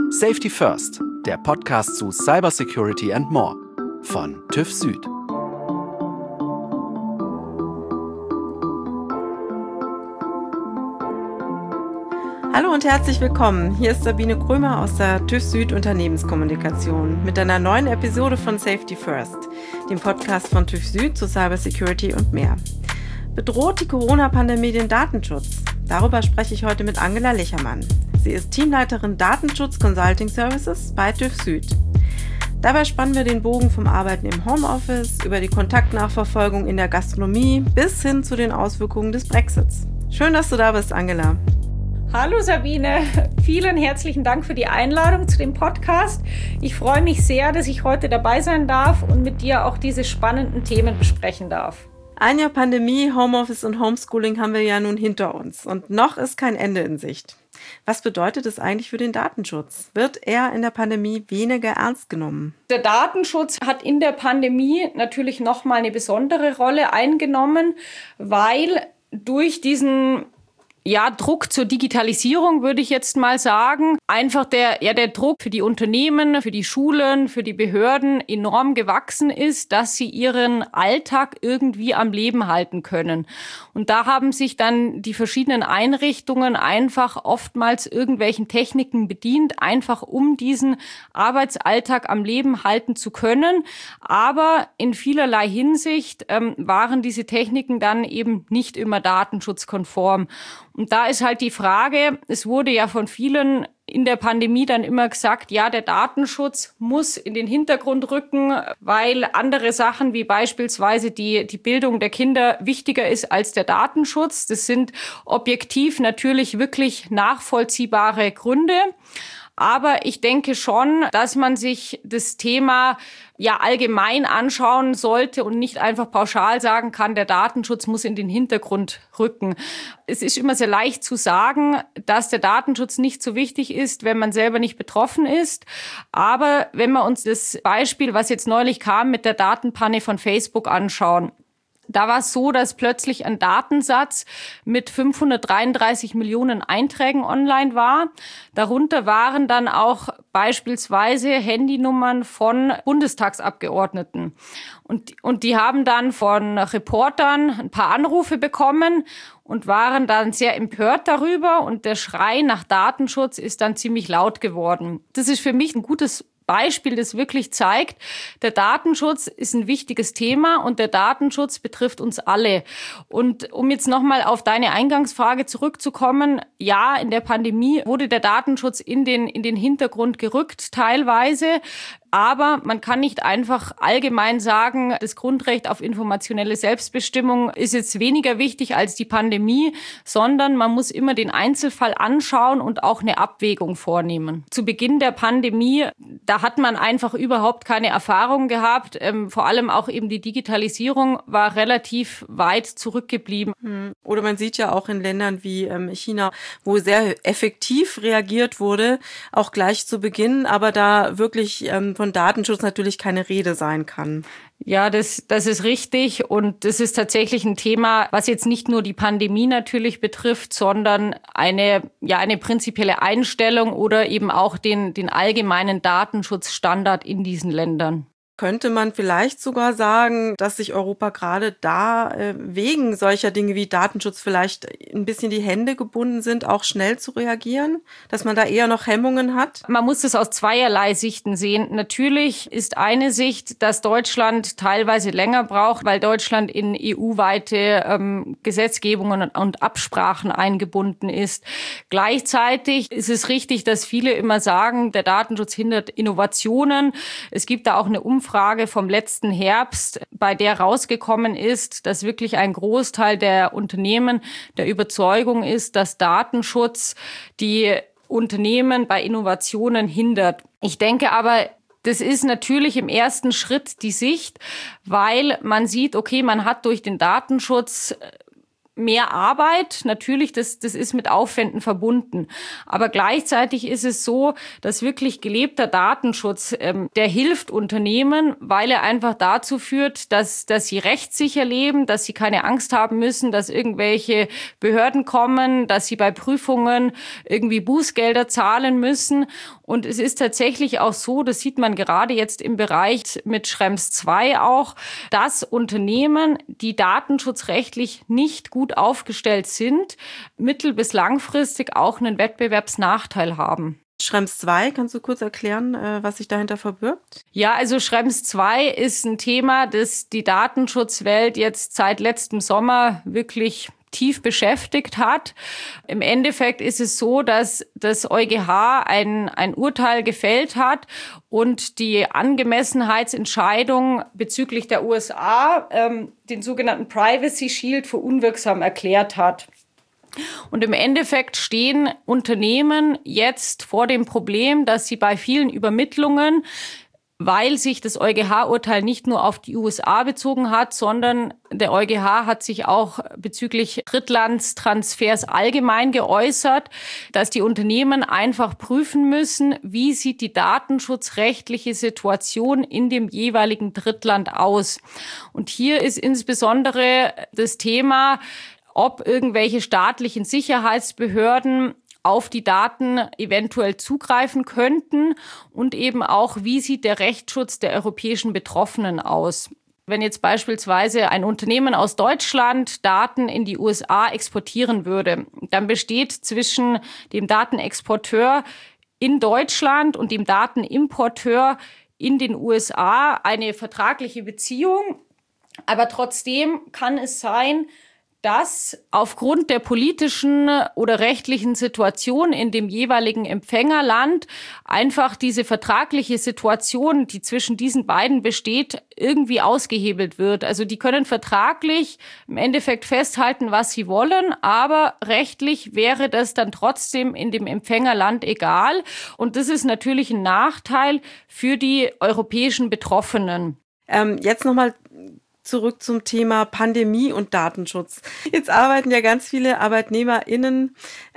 Safety First, der Podcast zu Cybersecurity and More von TÜV Süd. Hallo und herzlich willkommen. Hier ist Sabine Krömer aus der TÜV Süd Unternehmenskommunikation mit einer neuen Episode von Safety First, dem Podcast von TÜV Süd zu Cybersecurity und mehr. Bedroht die Corona-Pandemie den Datenschutz? Darüber spreche ich heute mit Angela Lichermann. Sie ist Teamleiterin Datenschutz Consulting Services bei TÜV Süd. Dabei spannen wir den Bogen vom Arbeiten im Homeoffice über die Kontaktnachverfolgung in der Gastronomie bis hin zu den Auswirkungen des Brexits. Schön, dass du da bist, Angela. Hallo Sabine, vielen herzlichen Dank für die Einladung zu dem Podcast. Ich freue mich sehr, dass ich heute dabei sein darf und mit dir auch diese spannenden Themen besprechen darf. Ein Jahr Pandemie, Homeoffice und Homeschooling haben wir ja nun hinter uns und noch ist kein Ende in Sicht. Was bedeutet es eigentlich für den Datenschutz? Wird er in der Pandemie weniger ernst genommen? Der Datenschutz hat in der Pandemie natürlich nochmal eine besondere Rolle eingenommen, weil durch diesen Druck zur Digitalisierung, würde ich jetzt mal sagen, einfach der Druck für die Unternehmen, für die Schulen, für die Behörden enorm gewachsen ist, dass sie ihren Alltag irgendwie am Leben halten können. Und da haben sich dann die verschiedenen Einrichtungen einfach oftmals irgendwelchen Techniken bedient, einfach um diesen Arbeitsalltag am Leben halten zu können. Aber in vielerlei Hinsicht waren diese Techniken dann eben nicht immer datenschutzkonform. Und da ist halt die Frage, es wurde ja von vielen in der Pandemie dann immer gesagt, ja, der Datenschutz muss in den Hintergrund rücken, weil andere Sachen wie beispielsweise die Bildung der Kinder wichtiger ist als der Datenschutz. Das sind objektiv natürlich wirklich nachvollziehbare Gründe. Aber ich denke schon, dass man sich das Thema allgemein anschauen sollte und nicht einfach pauschal sagen kann, der Datenschutz muss in den Hintergrund rücken. Es ist immer sehr leicht zu sagen, dass der Datenschutz nicht so wichtig ist, wenn man selber nicht betroffen ist. Aber wenn wir uns das Beispiel, was jetzt neulich kam, mit der Datenpanne von Facebook anschauen, da war es so, dass plötzlich ein Datensatz mit 533 Millionen Einträgen online war. Darunter waren dann auch beispielsweise Handynummern von Bundestagsabgeordneten. Und die haben dann von Reportern ein paar Anrufe bekommen und waren dann sehr empört darüber. Und der Schrei nach Datenschutz ist dann ziemlich laut geworden. Das ist für mich ein gutes Beispiel, das wirklich zeigt, der Datenschutz ist ein wichtiges Thema und der Datenschutz betrifft uns alle. Und um jetzt nochmal auf deine Eingangsfrage zurückzukommen, ja, in der Pandemie wurde der Datenschutz in den Hintergrund gerückt teilweise. Aber man kann nicht einfach allgemein sagen, das Grundrecht auf informationelle Selbstbestimmung ist jetzt weniger wichtig als die Pandemie, sondern man muss immer den Einzelfall anschauen und auch eine Abwägung vornehmen. Zu Beginn der Pandemie, da hat man einfach überhaupt keine Erfahrung gehabt. Vor allem auch eben die Digitalisierung war relativ weit zurückgeblieben. Oder man sieht ja auch in Ländern wie China, wo sehr effektiv reagiert wurde, auch gleich zu Beginn, aber da wirklich von Datenschutz natürlich keine Rede sein kann. Ja, das ist richtig und das ist tatsächlich ein Thema, was jetzt nicht nur die Pandemie natürlich betrifft, sondern eine prinzipielle Einstellung oder eben auch den allgemeinen Datenschutzstandard in diesen Ländern. Könnte man vielleicht sogar sagen, dass sich Europa gerade da wegen solcher Dinge wie Datenschutz vielleicht ein bisschen die Hände gebunden sind, auch schnell zu reagieren? Dass man da eher noch Hemmungen hat? Man muss es aus zweierlei Sichten sehen. Natürlich ist eine Sicht, dass Deutschland teilweise länger braucht, weil Deutschland in EU-weite Gesetzgebungen und Absprachen eingebunden ist. Gleichzeitig ist es richtig, dass viele immer sagen, der Datenschutz hindert Innovationen. Es gibt da auch eine Umfrage vom letzten Herbst, bei der rausgekommen ist, dass wirklich ein Großteil der Unternehmen der Überzeugung ist, dass Datenschutz die Unternehmen bei Innovationen hindert. Ich denke aber, das ist natürlich im ersten Schritt die Sicht, weil man sieht, okay, man hat durch den Datenschutz mehr Arbeit. Natürlich, das ist mit Aufwänden verbunden. Aber gleichzeitig ist es so, dass wirklich gelebter Datenschutz, der hilft Unternehmen, weil er einfach dazu führt, dass sie rechtssicher leben, dass sie keine Angst haben müssen, dass irgendwelche Behörden kommen, dass sie bei Prüfungen irgendwie Bußgelder zahlen müssen. Und es ist tatsächlich auch so, das sieht man gerade jetzt im Bereich mit Schrems II auch, dass Unternehmen, die datenschutzrechtlich nicht gut aufgestellt sind, mittel- bis langfristig auch einen Wettbewerbsnachteil haben. Schrems II, kannst du kurz erklären, was sich dahinter verbirgt? Ja, also Schrems II ist ein Thema, das die Datenschutzwelt jetzt seit letztem Sommer wirklich tief beschäftigt hat. Im Endeffekt ist es so, dass das EuGH ein Urteil gefällt hat und die Angemessenheitsentscheidung bezüglich der USA, den sogenannten Privacy Shield, für unwirksam erklärt hat. Und im Endeffekt stehen Unternehmen jetzt vor dem Problem, dass sie bei vielen Übermittlungen, weil sich das EuGH-Urteil nicht nur auf die USA bezogen hat, sondern der EuGH hat sich auch bezüglich Drittlandstransfers allgemein geäußert, dass die Unternehmen einfach prüfen müssen, wie sieht die datenschutzrechtliche Situation in dem jeweiligen Drittland aus. Und hier ist insbesondere das Thema, ob irgendwelche staatlichen Sicherheitsbehörden auf die Daten eventuell zugreifen könnten und eben auch, wie sieht der Rechtsschutz der europäischen Betroffenen aus. Wenn jetzt beispielsweise ein Unternehmen aus Deutschland Daten in die USA exportieren würde, dann besteht zwischen dem Datenexporteur in Deutschland und dem Datenimporteur in den USA eine vertragliche Beziehung. Aber trotzdem kann es sein, dass aufgrund der politischen oder rechtlichen Situation in dem jeweiligen Empfängerland einfach diese vertragliche Situation, die zwischen diesen beiden besteht, irgendwie ausgehebelt wird. Also die können vertraglich im Endeffekt festhalten, was sie wollen, aber rechtlich wäre das dann trotzdem in dem Empfängerland egal. Und das ist natürlich ein Nachteil für die europäischen Betroffenen. Jetzt nochmal zurück zum Thema Pandemie und Datenschutz. Jetzt arbeiten ja ganz viele ArbeitnehmerInnen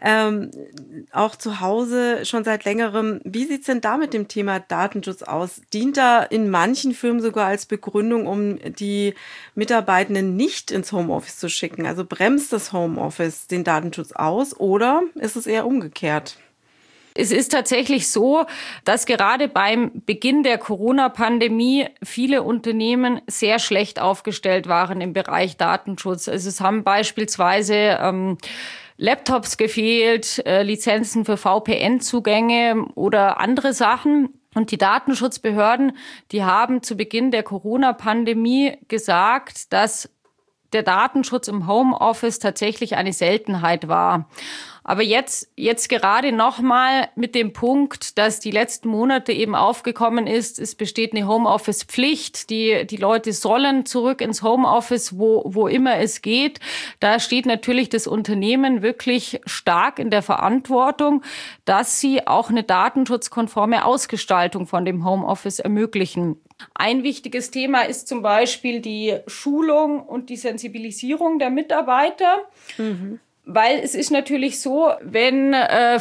auch zu Hause schon seit längerem. Wie sieht's denn da mit dem Thema Datenschutz aus? Dient da in manchen Firmen sogar als Begründung, um die Mitarbeitenden nicht ins Homeoffice zu schicken? Also bremst das Homeoffice den Datenschutz aus oder ist es eher umgekehrt? Es ist tatsächlich so, dass gerade beim Beginn der Corona-Pandemie viele Unternehmen sehr schlecht aufgestellt waren im Bereich Datenschutz. Also es haben beispielsweise Laptops gefehlt, Lizenzen für VPN-Zugänge oder andere Sachen. Und die Datenschutzbehörden, die haben zu Beginn der Corona-Pandemie gesagt, dass der Datenschutz im Homeoffice tatsächlich eine Seltenheit war. Aber jetzt gerade nochmal mit dem Punkt, dass die letzten Monate eben aufgekommen ist, es besteht eine Homeoffice-Pflicht, die Leute sollen zurück ins Homeoffice, wo immer es geht. Da steht natürlich das Unternehmen wirklich stark in der Verantwortung, dass sie auch eine datenschutzkonforme Ausgestaltung von dem Homeoffice ermöglichen. Ein wichtiges Thema ist zum Beispiel die Schulung und die Sensibilisierung der Mitarbeiter. Mhm. Weil es ist natürlich so, wenn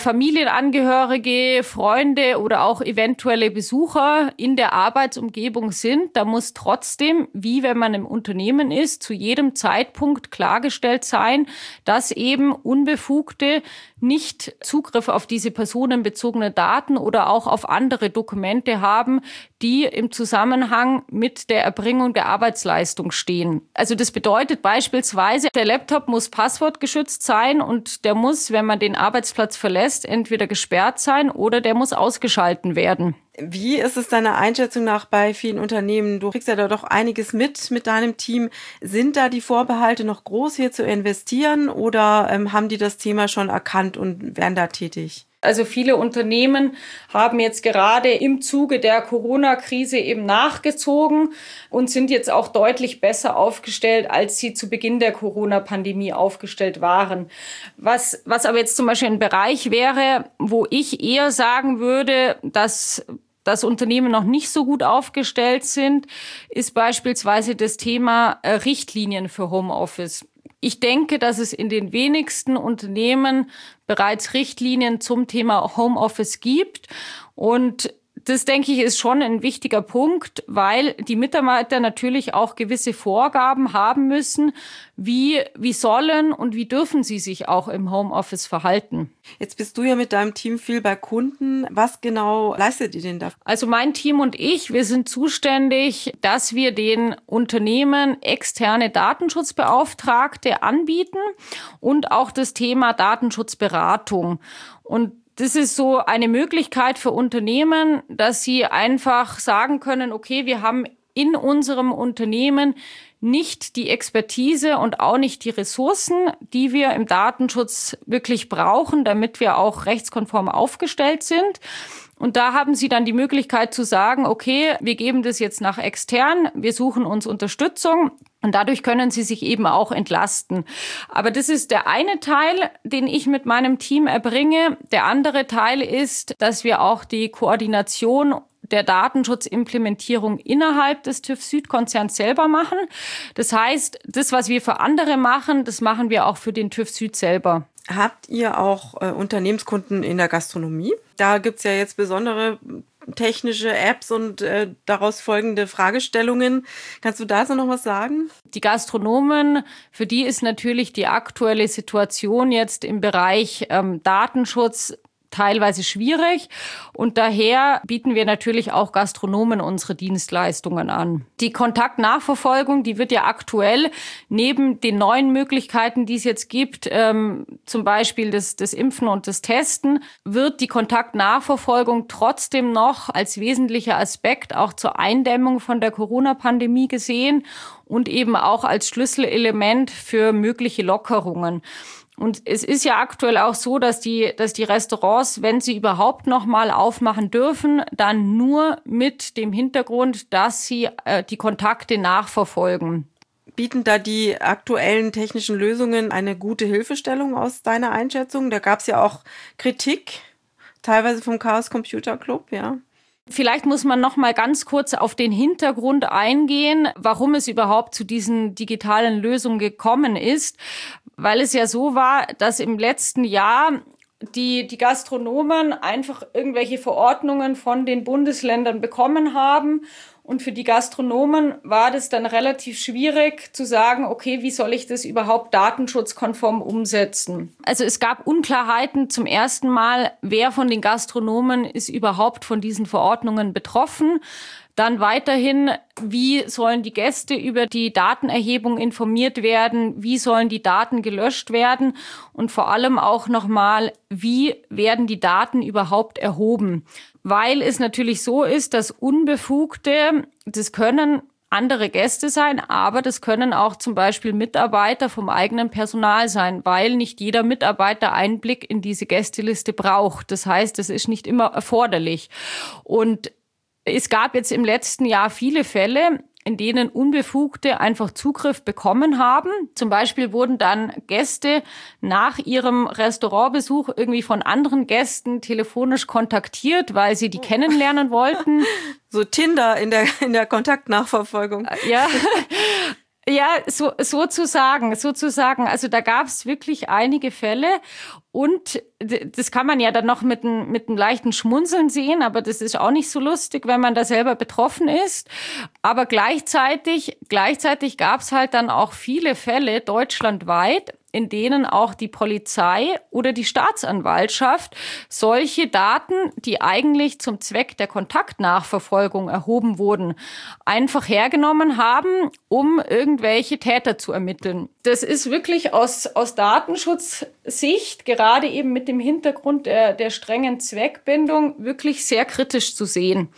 Familienangehörige, Freunde oder auch eventuelle Besucher in der Arbeitsumgebung sind, da muss trotzdem, wie wenn man im Unternehmen ist, zu jedem Zeitpunkt klargestellt sein, dass eben Unbefugte nicht Zugriff auf diese personenbezogenen Daten oder auch auf andere Dokumente haben, die im Zusammenhang mit der Erbringung der Arbeitsleistung stehen. Also das bedeutet beispielsweise, der Laptop muss passwortgeschützt sein und der muss, wenn man den Arbeitsplatz verlässt, entweder gesperrt sein oder der muss ausgeschalten werden. Wie ist es deiner Einschätzung nach bei vielen Unternehmen? Du kriegst ja da doch einiges mit deinem Team. Sind da die Vorbehalte noch groß, hier zu investieren oder haben die das Thema schon erkannt und werden da tätig? Also viele Unternehmen haben jetzt gerade im Zuge der Corona-Krise eben nachgezogen und sind jetzt auch deutlich besser aufgestellt, als sie zu Beginn der Corona-Pandemie aufgestellt waren. Was aber jetzt zum Beispiel ein Bereich wäre, wo ich eher sagen würde, dass Unternehmen noch nicht so gut aufgestellt sind, ist beispielsweise das Thema Richtlinien für Homeoffice. Ich denke, dass es in den wenigsten Unternehmen bereits Richtlinien zum Thema Homeoffice gibt. Und das, denke ich, ist schon ein wichtiger Punkt, weil die Mitarbeiter natürlich auch gewisse Vorgaben haben müssen, wie sollen und wie dürfen sie sich auch im Homeoffice verhalten. Jetzt bist du ja mit deinem Team viel bei Kunden. Was genau leistet ihr denn da? Also mein Team und ich, wir sind zuständig, dass wir den Unternehmen externe Datenschutzbeauftragte anbieten und auch das Thema Datenschutzberatung. Und das ist so eine Möglichkeit für Unternehmen, dass sie einfach sagen können, okay, wir haben in unserem Unternehmen nicht die Expertise und auch nicht die Ressourcen, die wir im Datenschutz wirklich brauchen, damit wir auch rechtskonform aufgestellt sind. Und da haben sie dann die Möglichkeit zu sagen, okay, wir geben das jetzt nach extern, wir suchen uns Unterstützung. Und dadurch können sie sich eben auch entlasten. Aber das ist der eine Teil, den ich mit meinem Team erbringe. Der andere Teil ist, dass wir auch die Koordination der Datenschutzimplementierung innerhalb des TÜV Süd-Konzerns selber machen. Das heißt, das, was wir für andere machen, das machen wir auch für den TÜV Süd selber. Habt ihr auch Unternehmenskunden in der Gastronomie? Da gibt's ja jetzt besondere technische Apps und daraus folgende Fragestellungen. Kannst du da so noch was sagen? Die Gastronomen, für die ist natürlich die aktuelle Situation jetzt im Bereich Datenschutz teilweise schwierig und daher bieten wir natürlich auch Gastronomen unsere Dienstleistungen an. Die Kontaktnachverfolgung, die wird ja aktuell neben den neuen Möglichkeiten, die es jetzt gibt, zum Beispiel das Impfen und das Testen, wird die Kontaktnachverfolgung trotzdem noch als wesentlicher Aspekt auch zur Eindämmung von der Corona-Pandemie gesehen und eben auch als Schlüsselelement für mögliche Lockerungen. Und es ist ja aktuell auch so, dass die Restaurants, wenn sie überhaupt noch mal aufmachen dürfen, dann nur mit dem Hintergrund, dass sie die Kontakte nachverfolgen. Bieten da die aktuellen technischen Lösungen eine gute Hilfestellung aus deiner Einschätzung? Da gab es ja auch Kritik, teilweise vom Chaos Computer Club, ja. Vielleicht muss man noch mal ganz kurz auf den Hintergrund eingehen, warum es überhaupt zu diesen digitalen Lösungen gekommen ist. Weil es ja so war, dass im letzten Jahr die Gastronomen einfach irgendwelche Verordnungen von den Bundesländern bekommen haben. Und für die Gastronomen war das dann relativ schwierig zu sagen, okay, wie soll ich das überhaupt datenschutzkonform umsetzen? Also es gab Unklarheiten zum ersten Mal, wer von den Gastronomen ist überhaupt von diesen Verordnungen betroffen. Dann weiterhin, wie sollen die Gäste über die Datenerhebung informiert werden? Wie sollen die Daten gelöscht werden? Und vor allem auch nochmal, wie werden die Daten überhaupt erhoben? Weil es natürlich so ist, dass Unbefugte, das können andere Gäste sein, aber das können auch zum Beispiel Mitarbeiter vom eigenen Personal sein, weil nicht jeder Mitarbeiter Einblick in diese Gästeliste braucht. Das heißt, es ist nicht immer erforderlich. Und es gab jetzt im letzten Jahr viele Fälle, in denen Unbefugte einfach Zugriff bekommen haben. Zum Beispiel wurden dann Gäste nach ihrem Restaurantbesuch irgendwie von anderen Gästen telefonisch kontaktiert, weil sie die kennenlernen wollten. So Tinder in der Kontaktnachverfolgung. Ja. Ja, sozusagen. Also da gab es wirklich einige Fälle und das kann man ja dann noch mit einem leichten Schmunzeln sehen, aber das ist auch nicht so lustig, wenn man da selber betroffen ist. Aber gleichzeitig gab es halt dann auch viele Fälle deutschlandweit, in denen auch die Polizei oder die Staatsanwaltschaft solche Daten, die eigentlich zum Zweck der Kontaktnachverfolgung erhoben wurden, einfach hergenommen haben, um irgendwelche Täter zu ermitteln. Das ist wirklich aus Datenschutzsicht, gerade eben mit dem Hintergrund der strengen Zweckbindung, wirklich sehr kritisch zu sehen.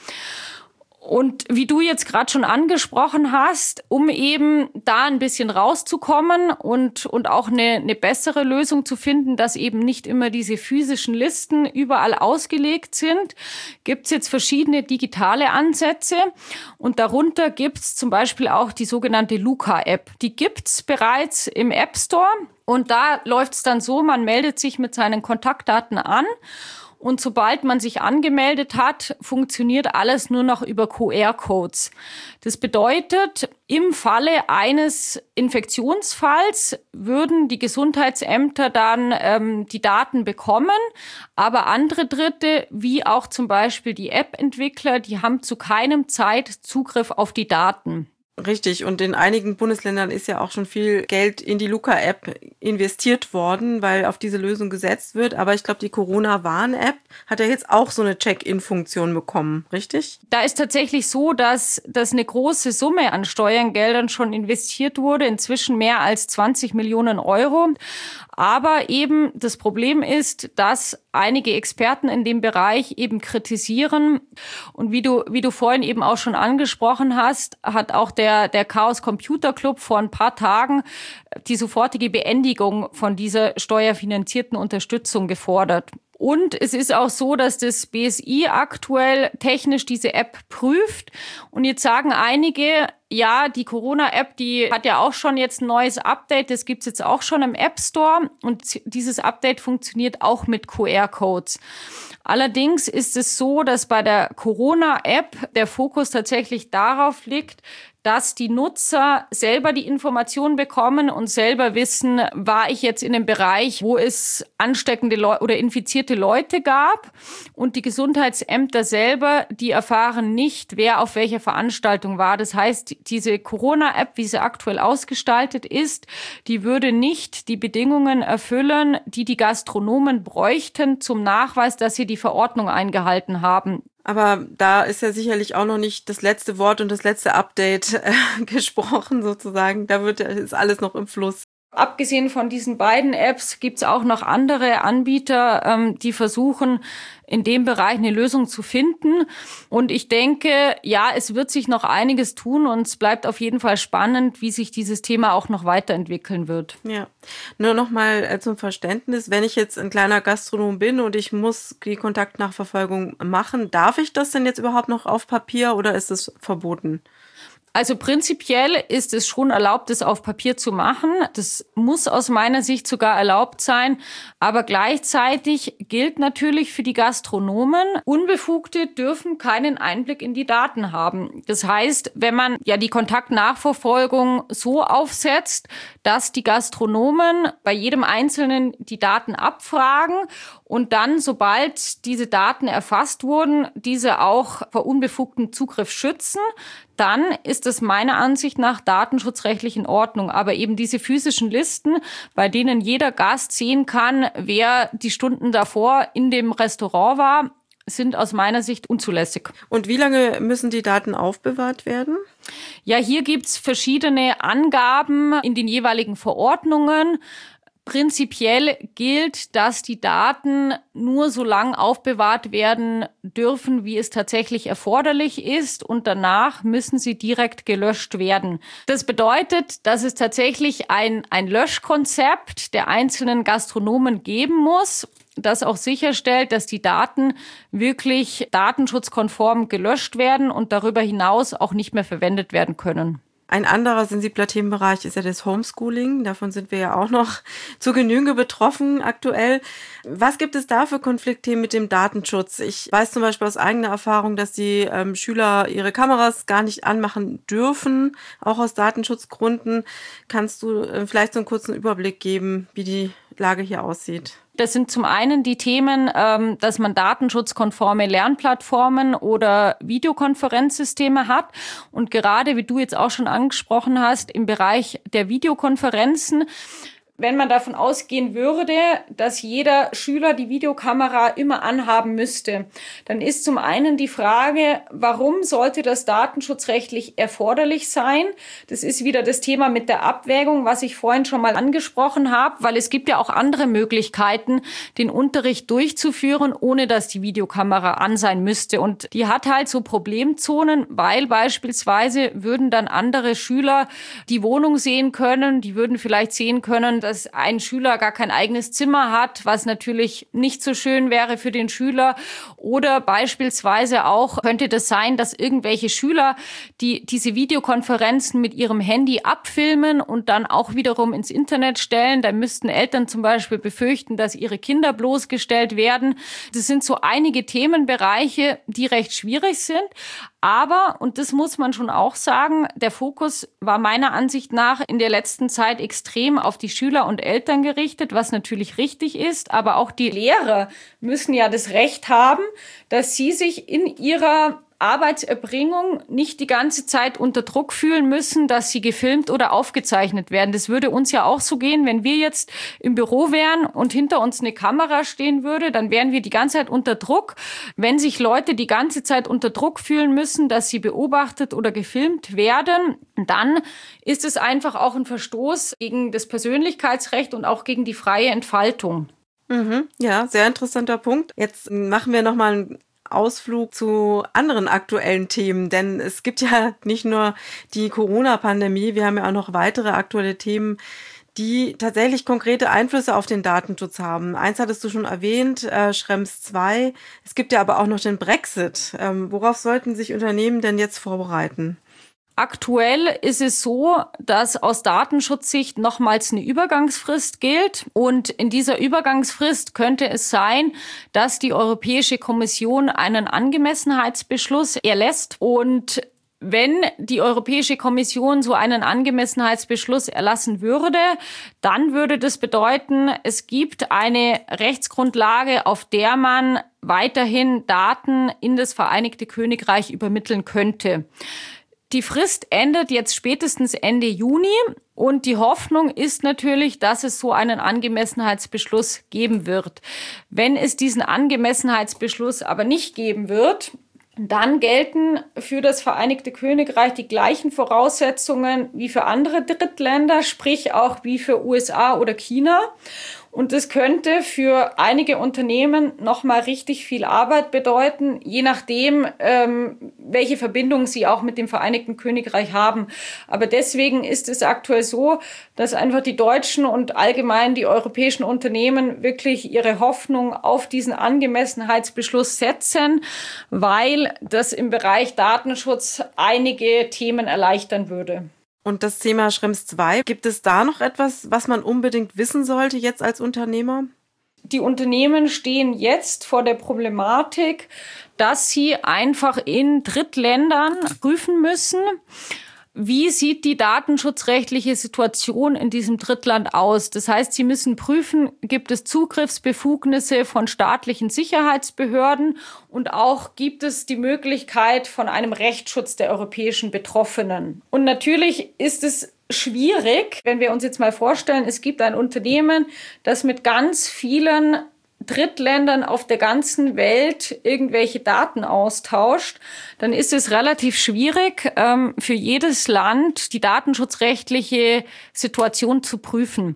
Und wie du jetzt gerade schon angesprochen hast, um eben da ein bisschen rauszukommen und auch eine bessere Lösung zu finden, dass eben nicht immer diese physischen Listen überall ausgelegt sind, gibt's jetzt verschiedene digitale Ansätze. Und darunter gibt's zum Beispiel auch die sogenannte Luca-App. Die gibt's bereits im App Store. Und da läuft's dann so, man meldet sich mit seinen Kontaktdaten an. Und sobald man sich angemeldet hat, funktioniert alles nur noch über QR-Codes. Das bedeutet, im Falle eines Infektionsfalls würden die Gesundheitsämter dann die Daten bekommen, aber andere Dritte, wie auch zum Beispiel die App-Entwickler, die haben zu keinem Zeit Zugriff auf die Daten. Richtig, und in einigen Bundesländern ist ja auch schon viel Geld in die Luca-App investiert worden, weil auf diese Lösung gesetzt wird. Aber ich glaube, die Corona-Warn-App hat ja jetzt auch so eine Check-in-Funktion bekommen, richtig? Da ist tatsächlich so, dass eine große Summe an Steuergeldern schon investiert wurde, inzwischen mehr als 20 Millionen Euro. Aber eben das Problem ist, dass einige Experten in dem Bereich eben kritisieren. Und wie du vorhin eben auch schon angesprochen hast, hat auch der Chaos Computer Club vor ein paar Tagen die sofortige Beendigung von dieser steuerfinanzierten Unterstützung gefordert. Und es ist auch so, dass das BSI aktuell technisch diese App prüft. Und jetzt sagen einige, ja, die Corona-App, die hat ja auch schon jetzt ein neues Update. Das gibt's jetzt auch schon im App Store. Und dieses Update funktioniert auch mit QR-Codes. Allerdings ist es so, dass bei der Corona-App der Fokus tatsächlich darauf liegt, dass die Nutzer selber die Informationen bekommen und selber wissen, war ich jetzt in einem Bereich, wo es ansteckende oder infizierte Leute gab, und die Gesundheitsämter selber, die erfahren nicht, wer auf welcher Veranstaltung war. Das heißt, diese Corona-App, wie sie aktuell ausgestaltet ist, die würde nicht die Bedingungen erfüllen, die die Gastronomen bräuchten zum Nachweis, dass sie die Verordnung eingehalten haben. Aber da ist ja sicherlich auch noch nicht das letzte Wort und das letzte Update gesprochen sozusagen. Da ist alles noch im Fluss. Abgesehen von diesen beiden Apps gibt's auch noch andere Anbieter, die versuchen, in dem Bereich eine Lösung zu finden. Und ich denke, ja, es wird sich noch einiges tun und es bleibt auf jeden Fall spannend, wie sich dieses Thema auch noch weiterentwickeln wird. Ja, nur noch mal zum Verständnis, wenn ich jetzt ein kleiner Gastronom bin und ich muss die Kontaktnachverfolgung machen, darf ich das denn jetzt überhaupt noch auf Papier oder ist es verboten? Also prinzipiell ist es schon erlaubt, das auf Papier zu machen. Das muss aus meiner Sicht sogar erlaubt sein. Aber gleichzeitig gilt natürlich für die Gastronomen, Unbefugte dürfen keinen Einblick in die Daten haben. Das heißt, wenn man ja die Kontaktnachverfolgung so aufsetzt, dass die Gastronomen bei jedem Einzelnen die Daten abfragen und dann, sobald diese Daten erfasst wurden, diese auch vor unbefugtem Zugriff schützen, dann ist es meiner Ansicht nach datenschutzrechtlich in Ordnung. Aber eben diese physischen Listen, bei denen jeder Gast sehen kann, wer die Stunden davor in dem Restaurant war, sind aus meiner Sicht unzulässig. Und wie lange müssen die Daten aufbewahrt werden? Ja, hier gibt's verschiedene Angaben in den jeweiligen Verordnungen. Prinzipiell gilt, dass die Daten nur so lang aufbewahrt werden dürfen, wie es tatsächlich erforderlich ist, und danach müssen sie direkt gelöscht werden. Das bedeutet, dass es tatsächlich ein Löschkonzept der einzelnen Gastronomen geben muss, das auch sicherstellt, dass die Daten wirklich datenschutzkonform gelöscht werden und darüber hinaus auch nicht mehr verwendet werden können. Ein anderer sensibler Themenbereich ist ja das Homeschooling. Davon sind wir ja auch noch zu Genüge betroffen aktuell. Was gibt es da für Konfliktthemen mit dem Datenschutz? Ich weiß zum Beispiel aus eigener Erfahrung, dass die Schüler ihre Kameras gar nicht anmachen dürfen, auch aus Datenschutzgründen. Kannst du vielleicht so einen kurzen Überblick geben, wie die Lage hier aussieht? Das sind zum einen die Themen, dass man datenschutzkonforme Lernplattformen oder Videokonferenzsysteme hat. Und gerade, wie du jetzt auch schon angesprochen hast, im Bereich der Videokonferenzen, wenn man davon ausgehen würde, dass jeder Schüler die Videokamera immer anhaben müsste, dann ist zum einen die Frage, warum sollte das datenschutzrechtlich erforderlich sein? Das ist wieder das Thema mit der Abwägung, was ich vorhin schon mal angesprochen habe, weil es gibt ja auch andere Möglichkeiten, den Unterricht durchzuführen, ohne dass die Videokamera an sein müsste. Und die hat halt so Problemzonen, weil beispielsweise würden dann andere Schüler die Wohnung sehen können, die würden vielleicht sehen können, dass dass ein Schüler gar kein eigenes Zimmer hat, was natürlich nicht so schön wäre für den Schüler. Oder beispielsweise auch könnte das sein, dass irgendwelche Schüler, die diese Videokonferenzen mit ihrem Handy abfilmen und dann auch wiederum ins Internet stellen. Da müssten Eltern zum Beispiel befürchten, dass ihre Kinder bloßgestellt werden. Das sind so einige Themenbereiche, die recht schwierig sind. Aber, und das muss man schon auch sagen, der Fokus war meiner Ansicht nach in der letzten Zeit extrem auf die Schüler und Eltern gerichtet, was natürlich richtig ist. Aber auch die Lehrer müssen ja das Recht haben, dass sie sich in ihrer Arbeitserbringung nicht die ganze Zeit unter Druck fühlen müssen, dass sie gefilmt oder aufgezeichnet werden. Das würde uns ja auch so gehen, wenn wir jetzt im Büro wären und hinter uns eine Kamera stehen würde, dann wären wir die ganze Zeit unter Druck. Wenn sich Leute die ganze Zeit unter Druck fühlen müssen, dass sie beobachtet oder gefilmt werden, dann ist es einfach auch ein Verstoß gegen das Persönlichkeitsrecht und auch gegen die freie Entfaltung. Ja, sehr interessanter Punkt. Jetzt machen wir nochmal einen Ausflug zu anderen aktuellen Themen, denn es gibt ja nicht nur die Corona-Pandemie, wir haben ja auch noch weitere aktuelle Themen, die tatsächlich konkrete Einflüsse auf den Datenschutz haben. Eins hattest du schon erwähnt, Schrems 2. Es gibt ja aber auch noch den Brexit. Worauf sollten sich Unternehmen denn jetzt vorbereiten? Aktuell ist es so, dass aus Datenschutzsicht nochmals eine Übergangsfrist gilt. Und in dieser Übergangsfrist könnte es sein, dass die Europäische Kommission einen Angemessenheitsbeschluss erlässt. Und wenn die Europäische Kommission so einen Angemessenheitsbeschluss erlassen würde, dann würde das bedeuten, es gibt eine Rechtsgrundlage, auf der man weiterhin Daten in das Vereinigte Königreich übermitteln könnte. Die Frist endet jetzt spätestens Ende Juni und die Hoffnung ist natürlich, dass es so einen Angemessenheitsbeschluss geben wird. Wenn es diesen Angemessenheitsbeschluss aber nicht geben wird, dann gelten für das Vereinigte Königreich die gleichen Voraussetzungen wie für andere Drittländer, sprich auch wie für USA oder China. Und das könnte für einige Unternehmen nochmal richtig viel Arbeit bedeuten, je nachdem, welche Verbindung sie auch mit dem Vereinigten Königreich haben. Aber deswegen ist es aktuell so, dass einfach die deutschen und allgemein die europäischen Unternehmen wirklich ihre Hoffnung auf diesen Angemessenheitsbeschluss setzen, weil das im Bereich Datenschutz einige Themen erleichtern würde. Und das Thema Schrems 2, gibt es da noch etwas, was man unbedingt wissen sollte jetzt als Unternehmer? Die Unternehmen stehen jetzt vor der Problematik, dass sie einfach in Drittländern prüfen müssen, wie sieht die datenschutzrechtliche Situation in diesem Drittland aus? Das heißt, sie müssen prüfen, gibt es Zugriffsbefugnisse von staatlichen Sicherheitsbehörden und auch gibt es die Möglichkeit von einem Rechtsschutz der europäischen Betroffenen. Und natürlich ist es schwierig, wenn wir uns jetzt mal vorstellen, es gibt ein Unternehmen, das mit ganz vielen Drittländern auf der ganzen Welt irgendwelche Daten austauscht, dann ist es relativ schwierig, für jedes Land die datenschutzrechtliche Situation zu prüfen.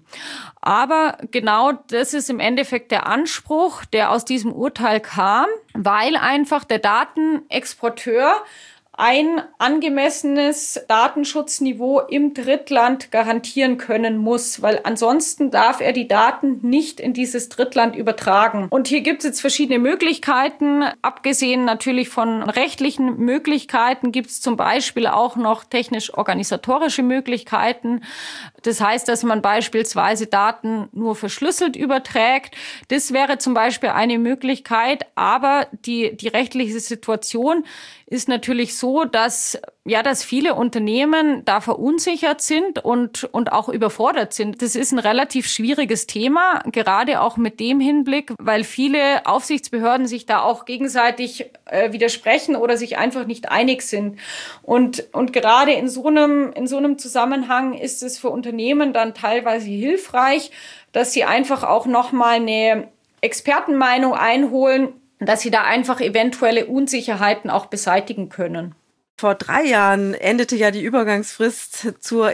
Aber genau das ist im Endeffekt der Anspruch, der aus diesem Urteil kam, weil einfach der Datenexporteur ein angemessenes Datenschutzniveau im Drittland garantieren können muss, weil ansonsten darf er die Daten nicht in dieses Drittland übertragen. Und hier gibt es jetzt verschiedene Möglichkeiten. Abgesehen natürlich von rechtlichen Möglichkeiten gibt es zum Beispiel auch noch technisch-organisatorische Möglichkeiten. Das heißt, dass man beispielsweise Daten nur verschlüsselt überträgt. Das wäre zum Beispiel eine Möglichkeit, aber die rechtliche Situation ist natürlich so, dass viele Unternehmen da verunsichert sind und auch überfordert sind. Das ist ein relativ schwieriges Thema, gerade auch mit dem Hinblick, weil viele Aufsichtsbehörden sich da auch gegenseitig widersprechen oder sich einfach nicht einig sind. Und gerade in so einem Zusammenhang ist es für Unternehmen dann teilweise hilfreich, dass sie einfach auch nochmal eine Expertenmeinung einholen, dass sie da einfach eventuelle Unsicherheiten auch beseitigen können. Vor 3 Jahren endete ja die Übergangsfrist zur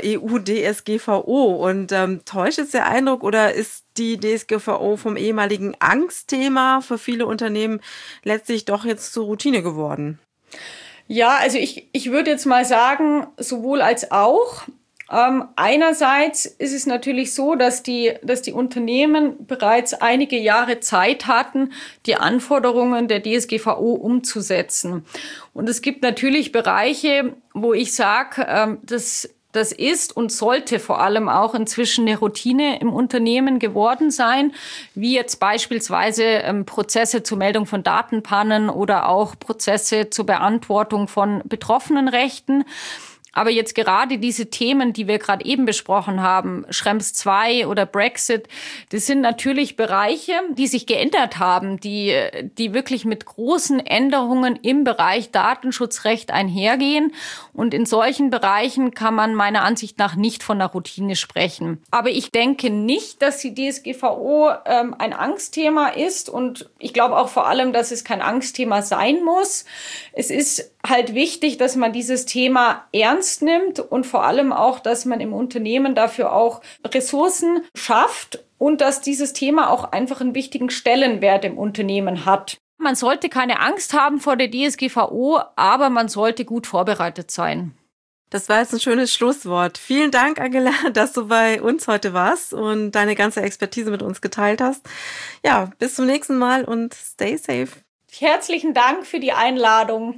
EU-DSGVO. Und täuscht es der Eindruck oder ist die DSGVO vom ehemaligen Angstthema für viele Unternehmen letztlich doch jetzt zur Routine geworden? Ja, also ich würde jetzt mal sagen, sowohl als auch. Einerseits ist es natürlich so, dass die Unternehmen bereits einige Jahre Zeit hatten, die Anforderungen der DSGVO umzusetzen. Und es gibt natürlich Bereiche, wo ich sage, das ist und sollte vor allem auch inzwischen eine Routine im Unternehmen geworden sein, wie jetzt beispielsweise Prozesse zur Meldung von Datenpannen oder auch Prozesse zur Beantwortung von Betroffenenrechten. Aber jetzt gerade diese Themen, die wir gerade eben besprochen haben, Schrems II oder Brexit, das sind natürlich Bereiche, die sich geändert haben, die wirklich mit großen Änderungen im Bereich Datenschutzrecht einhergehen. Und in solchen Bereichen kann man meiner Ansicht nach nicht von einer Routine sprechen. Aber ich denke nicht, dass die DSGVO ein Angstthema ist. Und ich glaube auch vor allem, dass es kein Angstthema sein muss. Es ist halt wichtig, dass man dieses Thema ernst nimmt und vor allem auch, dass man im Unternehmen dafür auch Ressourcen schafft und dass dieses Thema auch einfach einen wichtigen Stellenwert im Unternehmen hat. Man sollte keine Angst haben vor der DSGVO, aber man sollte gut vorbereitet sein. Das war jetzt ein schönes Schlusswort. Vielen Dank, Angela, dass du bei uns heute warst und deine ganze Expertise mit uns geteilt hast. Ja, bis zum nächsten Mal und stay safe. Herzlichen Dank für die Einladung.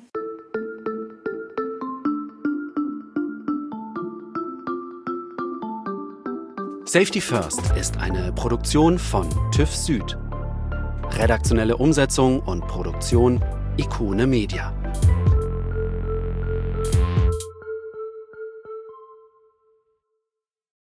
Safety First ist eine Produktion von TÜV Süd. Redaktionelle Umsetzung und Produktion Ikone Media.